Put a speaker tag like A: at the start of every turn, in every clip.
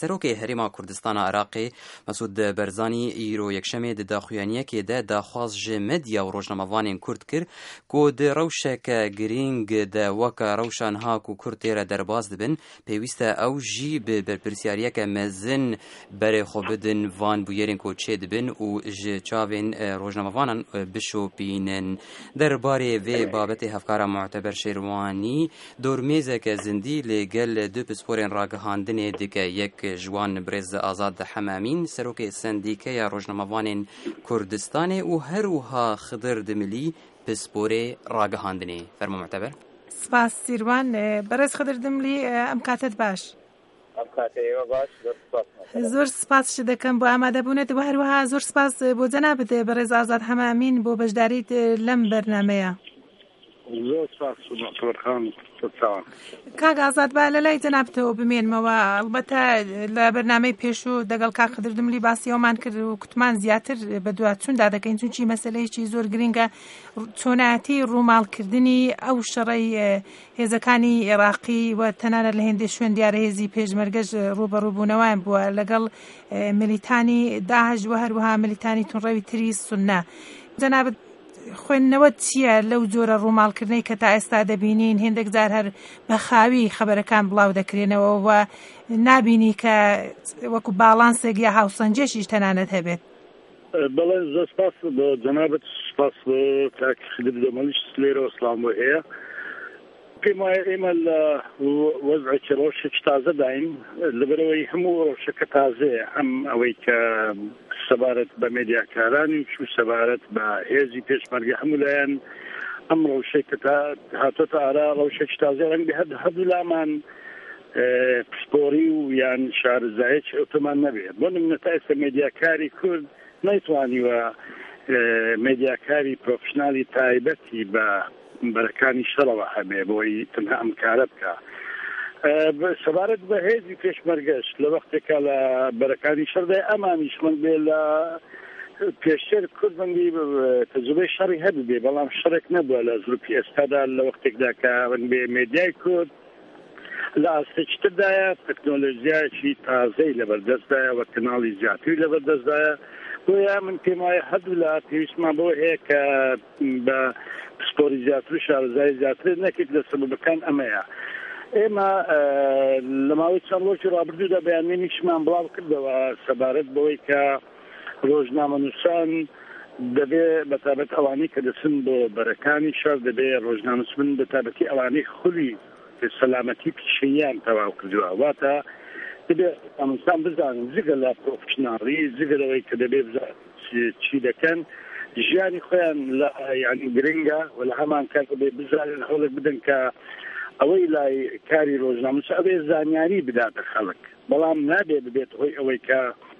A: سەرۆکی هەرێما کوردستانە عێراقی مەسعود بەرزانی ئیرۆ یەکشەمێ داخوێنیەکێدا داخواز ژێ مەدیا و ڕۆژنامەڤانên کورد کرد کۆ di rewşeke girîng de weka rewşan hak û Kurd tê re derbas dibin pêwîst e ew jî bi berpirsyariyeke mezin berê xwe bidin van bûyerên ku çê dibin û ji çavên rojnamevanan bişopînin. Derbarê vê babetê hevkara Muteber Şêrwanî dormêzeke zindî lêgel du pisporên ragihandinê dike. Yek ji wan Birêz Azad Hemamîn serokê sendîkeya rojnamevanên Kurdistanê û her wiha Xidir Dimilî pisporê ragihandinê. Fermo Muteber.
B: سپاس سیروان. بەڕێز خەدر دملی ئەم کاتت باش. زۆر سپاس دەکەم بۆ ئامادەبوونێت و هەروەها زۆر سپاس بۆ جەنابەت بەڕێز ئازاد هەمامین بۆ بەشداریت لەم بەرنامەیە.
C: زۆر سپاس خان
B: کاک ئازاد با لە لای جەنابەتەوە بمێنمەوە. ئەلبەتە لە بەرنامەی پێشوو دەگەڵ کاک خەدر دملی باسیەوەمان کرد و کوتمان زیاتر بە دواتچووندا دەکەین چونکی مەسەلەیەکی زۆر گرینگە چۆنایەتی ڕووماڵکردنی ئەو شەڕەی هێزەکانی عێراقی و تەنانەت لە هێندێ شوێن دیارە هێزی پێشمەرگەش ڕوبەڕووبوونەوەیان بووە لەگەڵ ملیتانی داعش و هەروەها ملیتانی تونڕەوی تری سوننا. جەنابەت خوێندنەوە چییە لەو جۆرە ڕووماڵکردنەی کە تا ئێستا دەبینین؟ هێندێک جار هەر بە خاوی خەبەرەکان بڵاو دەکرێنەوە و نابینی کە وەکو باڵانسێک یا هاوسەنجێشیش تەنانەت هەبێت.
C: بەڵێ زۆر سپاس بۆ جەنابەت، سپاس بۆ کاک خەدر دەمەلیش لێرەوە سڵام بۆ هەیە. پێم وایە ئێمە لە وەزعێکی ڕۆژێکی تازە داین لەبەرەوەی هەموو ڕۆژەکە تازەیە، هەم ئەوەی کە سەبارەت بە مێدیاکارانی و سەبارەت بە هێزی پێشمەرگە هەموو لایەن ئەم ڕۆژێک کە هاتۆتە ئارا ڕۆژێکی تازە ڕەنگە هەردوو لامان پسپۆری و یان شارەزایەکی ئۆتۆمان نەبێت. بۆ نمونە تا ئێستا مێدیاکاری کورد نەیتوانیوە مێدیاکاری پرۆفشنالی تایبەتی بە بەرەکانی شەڕەوە هەبێ بۆی تەنها ئەم کارە بکە. سەبارەت بە هێزی پێشمەرگەش لە وەختێکە لە بەرەکانی شەڕدا ئەمانیش من بێ لە پێشتر کوردبندی تەجربەی شەڕی هەبێ، بەڵام شەڕێک نەبووە لە زروپی ئێستادا لە وەختێکدا کە بێ مێدیای کورد لە ئاستێکتردایە تەکنۆلۆژیایەکی تازەی لەبەردەستدایە و کەناڵی زیاتری لەبەردەستدایە. بۆیە من پێم وایە هەردوو لە پێویستمان بەوە هەیە کە بە پسپۆری زیاتر و شارەزای زیاتر نەکرد لە سەبەبەکان ئەمەیە. ئێمە لە ماوەی چەند ڕۆژی ڕابردوودا بەیانمێنیشمان بڵاو کردەوە سەبارەت بەوەی کە ڕۆژنامەنووسان دەبێ بەتابەت ئەوانەی کە دەچن بۆ بەرەکانی شەڕ دەبێ ڕۆژنامەنووسن بەتابەتی ئەوانەی خولی سەلامەتی پیشەییان تەواو کردووە. واتە دەبێت ئەمەسان بزانن جگە لە پرۆفشناڵی جگەلەوەی کە دەبێ چی دەکەن ژیانی خۆیان لە یعنی گرنگە و لە هەمان کات دەبێ بزانن هەوڵێک بدەن کە ئەوەی لای کاری ڕۆژنامەنووس ئەوێ زانیاری بداتە خەڵک، بەڵام نابێ ببێت هۆی ئەوەی کە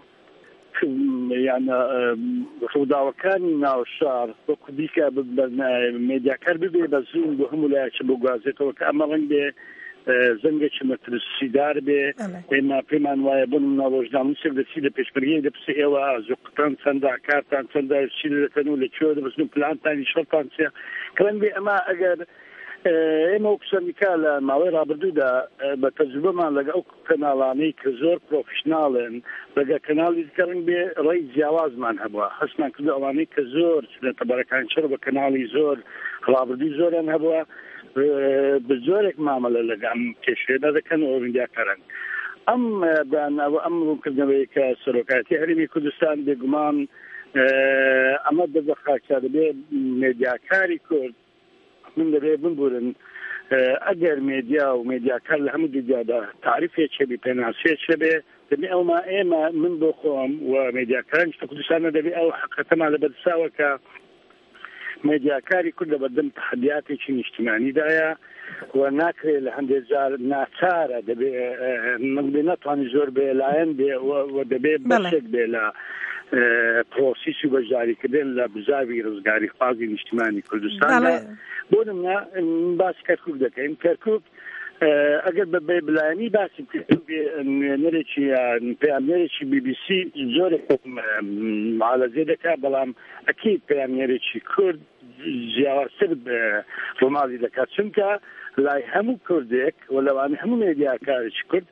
C: یان ڕووداوەکانی ناو شار وەکو دیکە مێدیاکار ببێ بە زوون بۆ هەموو لایەکی بۆ گوازێتەوە کە ئەمە ڕەنگ بێ زەنگێکی مەترسیدار بێ. ئێمە پێمان وایە بۆ نمونە ڕۆژنامەنووسێک دەچی لە پێشمەرگەی دەپرسێ ئێوە زوقتان چەندە، کارتان چەندە، چی دەکەن و لەکوێ دەبەستن، پلانتانی شەڕتان چییە؟ کە ڕەنگ بێ ئەمە ئەگەر ئێمە وەکسەندیکا لە ماوەی ڕابردوودا بە تەجروبەمان لەگە ئەو کەناڵانەی کە زۆر پرۆفشناڵن لەگە کەناڵی دیکە ڕەنگ بێ ڕێی جیاوازمان هەبووە، هەستمان کردو ئەوانەی کە زۆر چنێتە بەرەکان شەڕ بە کەناڵی زۆر ڕابردووی زۆریان هەبووە بە زۆرێک مامەلە لەگە ئەم کێشێدا دەکەن و میدیاکارن. ئەم بەیانناوە ئەم ڕوونکردنەوەی کە سەرۆکایەتی هەرێمی کوردستان بێگومان ئەمە دەبخاکە دەبێ مێدیاکاری کورد من دەبێ بمبورن ئەگەر مێدیا و مێدیاکار لە هەموو دیجادا تعریفێک بێ پێناسێک بێ دەبێ ئەوما ئێمە من بۆ خۆم و مێدیاکاران کوردستانە دەبێ ئەو حقەتەمان لە بەرساوە کە مێدیاکاری کورد لە بەردەم تەحەدیاتێکی نیشتیمانیدایە و ناکرێت لە هەندێک جار ناچارە دەبێ من بێ نەتوانی زۆر بێلایەن بێ و دەبێ بەشێک بێ لە پرۆسیسی بەشداریکردن لە بزاوی ڕزگاری خوازی نیشتیمانی کوردستاندا. بۆ نمونە باسی کەرکووک دەکەین. کەرکووک ئەگەر بە بلایانی باسی نوێنەرێکی پەیامنێرێکی BBC زۆرێک معالەزێ دەکات، بەڵام ئەکید پەیامنێرێکی کورد جیاوازتر ڕۆماڵی دەکات، چونکە لای هەموو کوردێک و لەوانەیە هەموو مێدیاکارێکی کورد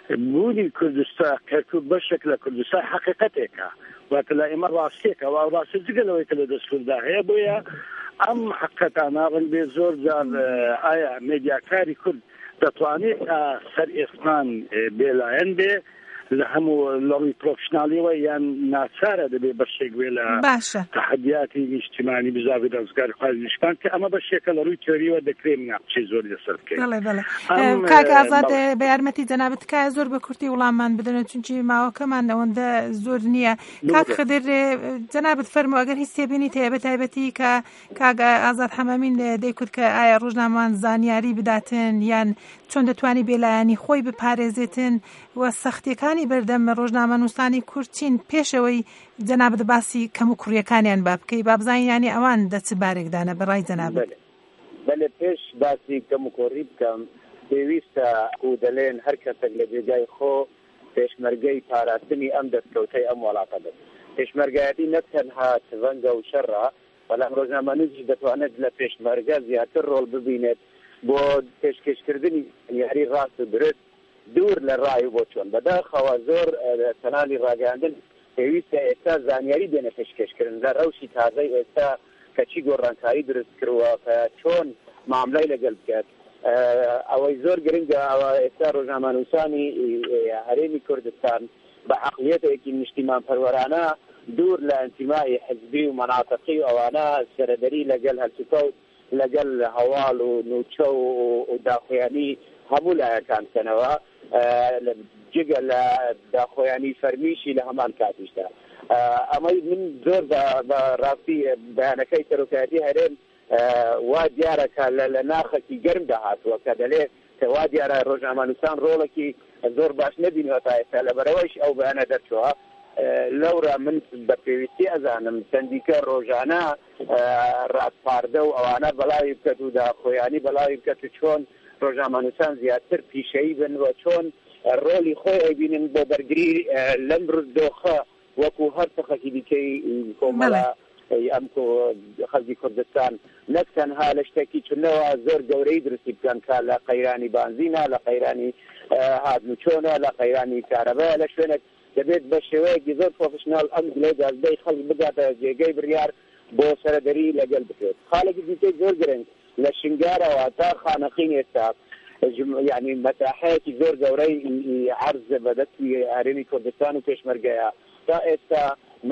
C: بوونی کوردستان کەرکوب بەشێک لە کوردستان حقیقەتێکە واتە لە ئێمە ڕاستێکە و ڕاستی جگەلەوەی کە لە دەستوردا هەیە بۆیە ئەم حقیقەتانە ڕەنگێ زۆر جار ئایا مێدیاکاری کورد دەتوانێت سەر ئێسمان بێلایەن بێ لە هەموو لەڕووی پرۆفشنالیەوە یان ناچارە دەبێ بەشێک بێ لە تەحەدیاتی نیشتیمانی بزاوی ڕزگاری خوازیشتان کە ئەمە بەشێکە لە ڕووی تێوریەوە دەکرێت ناقچەی زۆر لەسەر بکەین.
B: کاک ئازاد بە یارمەتی جەنابەت تکایە زۆر بە کورتی وڵاممان بدەنە چونکی ماوەکەمان لەوەندە زۆر نییە. کاک خدر جەنابەت فەرموو ئەگەر هیچ تێبینیت هەیە بەتایبەتی کە کاک ئازاد حەمەمین دەیکوت کە ئایا ڕۆژنامەوان زانیاری بداتن یان چۆن دەتوانی بێلایەنی خۆی بپارێزێتن و سەختیەکانی بەردەم ڕۆژنامە نووسانی کورد چین پێشەوەی جەنابەت باسی کەم و کوڕیەکانیان با بکەی با بزانین یانی ئەوان دەچ بارێکدانە بەڕای جەنابەت.
D: بەڵێ پێش باسی کەم و کۆڕی بکەم پێویستە و دەڵێن هەر کەسێک لە جێگای خۆ پێشمەرگەی پاراستنی ئەم دەستکەوتەی ئەم وڵاتە بێت. پێشمەرگایەتی نەک تەنها تڤەنگە و شەڕە بەڵام ڕۆژنامە نووس دەتوانێت لە پێشمەرگە زیاتر ڕۆڵ ببینێت بۆ پێشکەشکردنی یاری ڕاست و درست دوور لە ڕای بۆ چۆن بەداخەوە زۆر تەنالی ڕاگەاندن پێویستە ئێستا زانیاری دێنە پێشکەشکردن لە ڕەوشی تازەی ئێستا کەچی گۆڕانکاری دروست کردووە کە چۆن ماملای لەگەڵ بکات ئەوەی زۆر گرنگە ئەوە ئێستا ڕۆژنامەنووسانی هەرێمی کوردستان بە عەقڵیەتێکی نیشتیمان پەروەرانە دوور لە ئەنتیمای حزبی و مەناطقی و ئەوانە سەرەدەری لەگەڵ هەرچووکەوت لەگەڵ هەواڵ و نوچە و داخۆیانی هەموو لایەکان سنەوە جگە لە داخۆیانی فەرمیشی لە هەمان کاتیشدا ئەمەی من زۆر بە ڕاستی بەیانەکەی سەرۆکایەتی هەرێم وا دیارەکە لە ناخەکی گەرم داهاتووە کە دەڵێ کە وا دیارە ڕۆژنامەنووسان ڕۆڵێکی زۆر باش نەبینەوە تا ئێستا لەبەرەوەیش ئەو بەیانە دەرچووە لەورە من بە پێویستی ئەزانم چەندیکە ڕۆژانە ڕاستپاردە و ئەوانە بەڵاوی بکەت و داخۆیانی بەڵاوی بکەت و چۆن ڕۆژنامەنووسان زیاتر پیشەیی بن و چۆن ڕۆلی خۆی ئەبینن بۆ بەرگری لەم ڕزدۆخە وەکو هەر سەخەکی دیکەی کۆمەڵە ئەم خەڵکی کوردستان نەک تەنها لە شتێکی چونەوە زۆر گەورەی درستی بکەن کە لە قەیرانی بانزینە لە قەیرانی هاتنوچۆنە لە قەیرانی کارەبایە لە شوێنێک دەبێت بە شێوەیەکی زۆر پرۆفشنال ئەم گلەی گازدەی خەڵک بگاتە جێگەی بڕیار بۆ سەرەدەری لەگەڵ بکرێت. خاڵێکی دیکەی زۆر گرنگ لە شنگارەوە تا خانەقین ئێستا یعنی مەساحەیەکی زۆر گەورەی عەرز بەدەستی هەرێمی کوردستان و پێشمەرگەیە تا ئێستا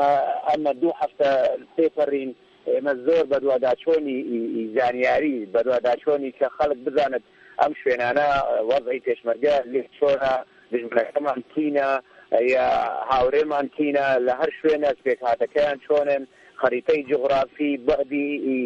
D: ئەمە 2 هەفتە سێپەڕین ئێمە زۆر بەدواداچۆنی زانیاری بەدواداچۆنی کە خەڵک بزانێت ئەم شوێنانە وەزعی پێشمەرگە لێ چۆنە دژمنەکەمان تینە یا هاوڕێمان تینە لە هەر شوێنە پێکهاتەکەیان چۆنن خەریتەی جغرافی بەعدی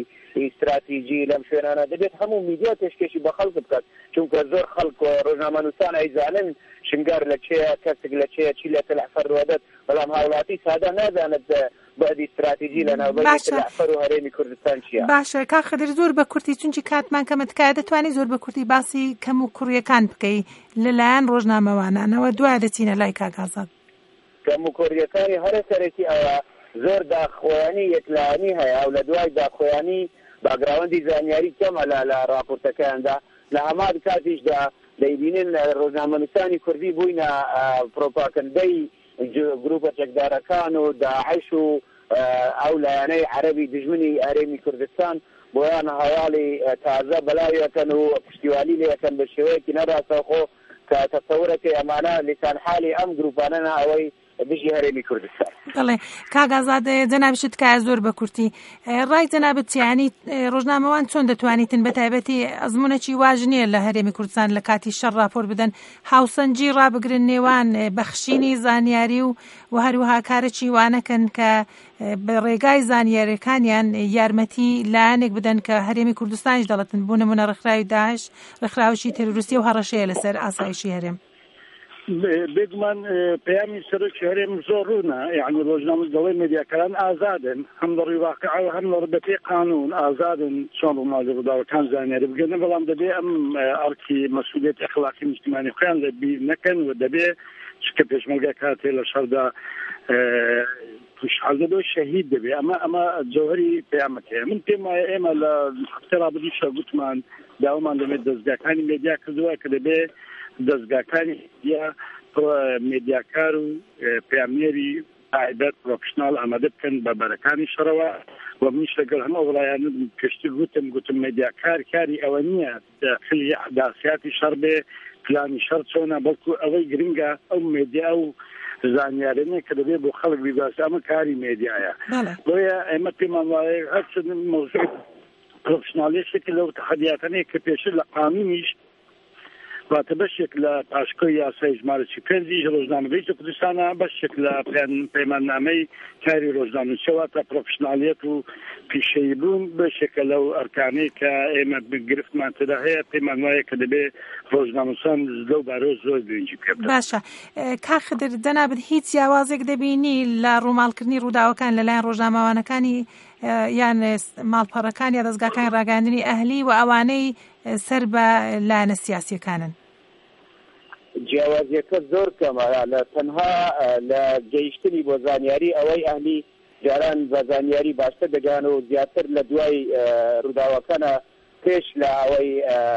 D: استراتیژی لەم شوێنانە دەبێت هەموو میدیا پێشکەشی بە خەڵک بکات چونکە زۆر خەڵک ڕۆژنامەنووسان ئەیزانن شنگار لە چێە کەسێک لە چێە چی لە تەلەفەر ودەت بەڵام هاوڵاتی سادا نازانێت بەعدی استراتیژی لە ناوبەری تەلەفەر و هەرێمی کوردستان چییە.
B: باشە کاک خدر زۆر بە کورتی چونکی کاتمان کەمە تکایە دەتوانێت زۆر بە کورتی باسی کەم و کوڕیەکان بکەی لەلایەن ڕۆژنامەوانانەوە دوای دەچینە لای کاک ئازاد.
D: کەم و کوڕیەکانی هەرە سەرەکی ئەوە زۆر داخۆیانی یەکلایەنی هەیە و لە دوای داخۆیانی باگراوەندی زانیاری کەمە لە راپۆرتەکاندا لە هەمان کاتیشدا دەیبینن ڕۆژنامەنووسانی کوردی بووینە پرۆپاگەندەی گروپە چەکدارەکان و داعش و ئەو لایەنەی عەرەبی دژمنی هەرێمی کوردستان بۆیان هەواڵی تازە بەلاویەکەن و پشتیوانی لێەکەن بە شێوەیەکی نەڕاستەوخۆ کە تەسەورەکەی ئەمانە لیسان حالی ئەم گروپانەنە ئەوەی دژی هەرێمی کوردستان.
B: بەڵێ کاک ئازاد جەنابشت تکایە زۆر بە کورتی ڕای جەنابەت یانی ڕۆژنامەوان چۆن دەتوانیتن بەتایبەتی ئەزمونەکی واژ نییە لە هەرێمی کوردستان لە کاتی شەڕ راپۆر بدەن هاوسەنجی ڕابگرن نێوان بەخشینی زانیاری و هەروەها کارێکی وانەکەن کە بە ڕێگای زانیاریەکانیان یارمەتی لایەنێک بدەن کە هەرێمی کوردستانیش دەڵێتن بوو نمونە ڕێکخراوی داعش ڕێکخراوێکی تێروریستی و هەڕەشەیە لەسەر ئاسایشی هەرێم.
C: بێگومان پەیامی سەرۆکی هەرێم زۆر ڕوونە یعنی ڕۆژنامە دەڵێ مێدیاکاران ئازادن هەم لە ڕووی واقعە و هەم لە ڕبەتەی قانون ئازادن چۆن ڕۆژنامە ڕووداوەکان زانیاری بگەنە بەڵام دەبێ ئەم ئەرکی مەسئولیەتی ئەخلاقی نیشتیمانی خۆیان لەبیر نەکەن و دەبێ چکە پێشمەرگە کاتێ لە شەڕدا توشحال دەبێ شەهید دەبێ ئەمە جەوهەری پەیامەکەیە. من پێم وایە ئێمە لە هەفتەی ڕابردووشە گوتمان داوامان دەبێت دەستگاکانی مێدیا کردووە کە دەبێ دەستگاکانی یا میدیاکار و پێامێری تایبەت پرۆفشنال ئامادە بکەن بە بەرەکانی شەڕەوە و منیش لەگەڵ هەموو وڵایانە پێشتر گوتم میدیاکار کاری ئەوە نییە داخلی ئەحداثیاتی شەڕ بێ پلانی شەڕ چۆنە بەڵکو ئەوەی گرنگە ئەو میدیا و زانیارانەیە کە دەبێت بۆ خەڵک بیباسی ئەمە کاری میدیایە بۆیە ئێمە پێمان وایە هەرچەند مۆزوع پرۆفشنالیشێکی لەو تەحەدیاتانەیە کە پێشتر لە قانونیش واتە بەشێک لە پاشکۆی یاسای ژمارەی 5 ڕۆژنامەی کوردستانە بەشێک لە پەیماننامەی کاری ڕۆژنامەنووسیەوە تا پرۆفشنالیەت و پیشەیی بوون بەشێکە لەو ئەرکانەی کە ئێمە گرفتمان تێدا هەیە پێمان وایە کە دەبێت ڕۆژنامەنووسان لەو بارەوە زۆر گرنگی پێ بدەن.
B: باشە کاخدر دەنابێت هیچ جیاوازێک دەبینی لە ڕووماڵکردنی ڕووداوەکان لەلایەن ڕۆژنامەوانەکانی یان ماڵپەڕەکان یا دەستگاکانی ڕاگەاندنی ئەهلی و ئەوانەی سەر بە لایەنە سیاسیەکانن؟
D: جیاوازیەکە زۆر کەمە لە تەنها لە گەیشتنی بۆ زانیاری ئەوەی ئەهلی جاران بە زانیاری باشتر دەگەن و زیاتر لە دوای ڕووداوەکانە پێش لە ئەوەی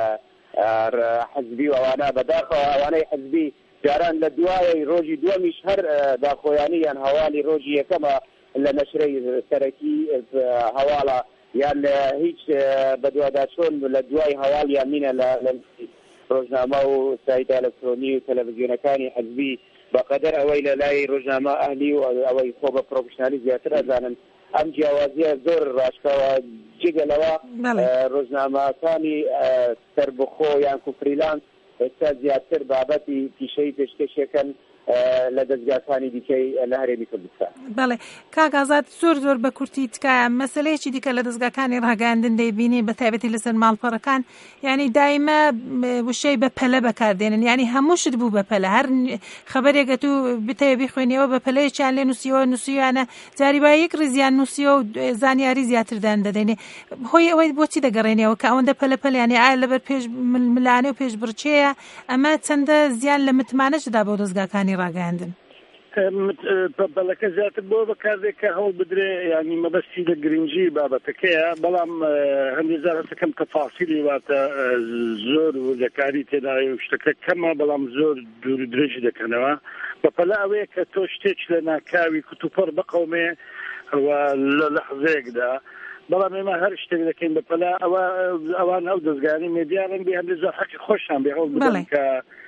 D: حەزبی و ئەوانە بەداخەوە ئەوانەی حەزبی جاران لە دوای ڕۆژی دووەمیش هەر داخۆیانی یان هەواڵی ڕۆژی یەکەمە لە نەشرەی سەرەکی هەواڵە یان لە هیچ بەدواداچۆن لە دوای هەواڵ یان مینە لە ڕۆژنامە و سایتە ئەلکترۆنی و تەلەڤیزیۆنەکانی حەزبی بەقەدەر ئەوەی لە لای ڕۆژنامە ئەهلی و ئەوەی خۆ بە پرۆفشنالی زیاتر ئەزانن ئەم جیاوازیە زۆر ڕاشکەوە جگەلەوە ڕۆژنامەکانی سەربەخۆ یان کوفریلانس ئێستا زیاتر بابەتی پیشەی پێشکەشەکەن لە دەستگاکانی دیکەی لە هەرێمی کوردستان.
B: بەڵێ کاگازات زۆر بە کورتی تکایە مەسەلەیەکی دیکە لە دەستگاکانی ڕاگەاندن دەیبینی بە تایبەتی لەسەر ماڵپەڕەکان یعنی دایمە وشەی بە پەلە بەکاردێنن یعنی هەمووشت بوو بە پەلە هەر خەبەرێکە تو بتەوێ بیخوێنیەوە بە پەلەیەکیان لێ نووسیەوە نووسیوانە جاری با یەک ڕزیان نووسیەوە و زانیاری زیاتردان دەدەینێ هۆی ئەوەی بۆچی دەگەڕێنەوە کە ئەوەندە پەلە پەلیانی ئایا لەبەر پێش ملانێ و پێش بڕچەیە ئەمە چەندە زیان لە متمانەشدا بۆ دەستگاکانی ڕاگەاندن
C: بەڵەکە زیاتر بۆ بەکاردێک کە هەوڵ بدرێ ینی مەبەستی لە گرنگجی بابەتەکەیە بەڵام هەندێک جار هەستەکەم تەفاسیلی واتە زۆر وردەکاری تێدای و شتەکە کەمە بەڵام زۆر دوور درێژی دەکەنەوە بەپەلا ئەوەیە کە تۆ شتێک لە ناکاوی کوتوپەر بقەومێ لە لەحظەیەکدا بەڵام ئێمە هەر شتێک دەکەین بەپەلا ئەوان ئەو دەستگانی مێدیاڵن بێ هەندێک جار حەقی خۆشیان بێ هەوڵ بدەن کە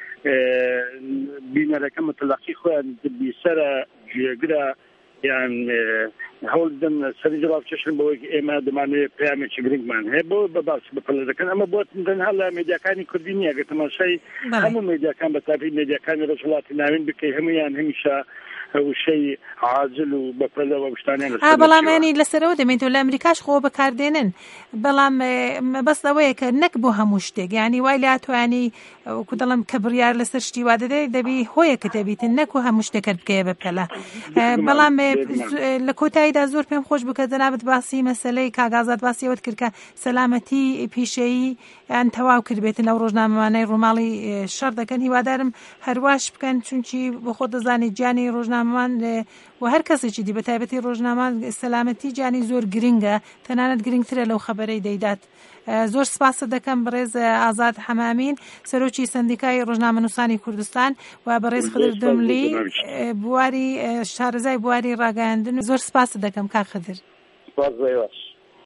C: بینەرەکە متلقی خۆیان بیسەرە گوێگرە یان هەوڵ بدەن سەری جواب چشن بەوەی ئێمە دەمانوێت پەیامێکی گرنگمان هەیە بۆ بەباس بەپەلە دەکەن ئەمە بۆ تەنها لە مێدیاکانی کوردی نییە گە تەماشای هەموو مێدیاکان بە تاپی مێدیاکانی ڕۆژهەڵاتی ناوین بکەی هەمویان هەمیشە وشەی عاجل و بەپەلەوە شتانیان
B: بەڵام ینی لەسەرەوە دەمێنێتەوە لە ئەمریکاش خۆ بەکاردێنن بەڵام بەس ئەوەیە کە نەک بۆ هەموو شتێک ینی وای لاتوانی وەکو دەڵم کە بڕیار لەسەر شتی وا دەدەی دەبی هۆیەکە دەبیتن نەک و هەموو شتێکت بکەیە بەپەلە بەڵام لە کۆتاییدا زۆر پێم خۆش بکە جەنابەت باسی مەسەلەی کاگازات باسی ئەوەت کرد کە سەلامەتی پیشەیی یان تەواو کردبێتن لەو ڕۆژنامەوانەی ڕووماڵی شەڕ دەکەن هیوادارم هەرواش بکەن چونکی بۆ خۆ دەزانی گیانی ڕۆژنامەوان و هەر کەسێکی دی بە تایبەتی ڕۆژنامەوان سەلامەتی گیانی زۆر گرنگە تەنانەت گرنگترە لەو خەبەرەی دەیدات. زۆر سپاس دەکەم بەڕێز ئازاد حەمامین سەرۆکی سندیکای ڕۆژنامەنووسانی کوردستان و بەڕێز خدر دەملی بواری شارەزای بواری ڕاگەاندن زۆر سپاس دەکەم کاک خدر.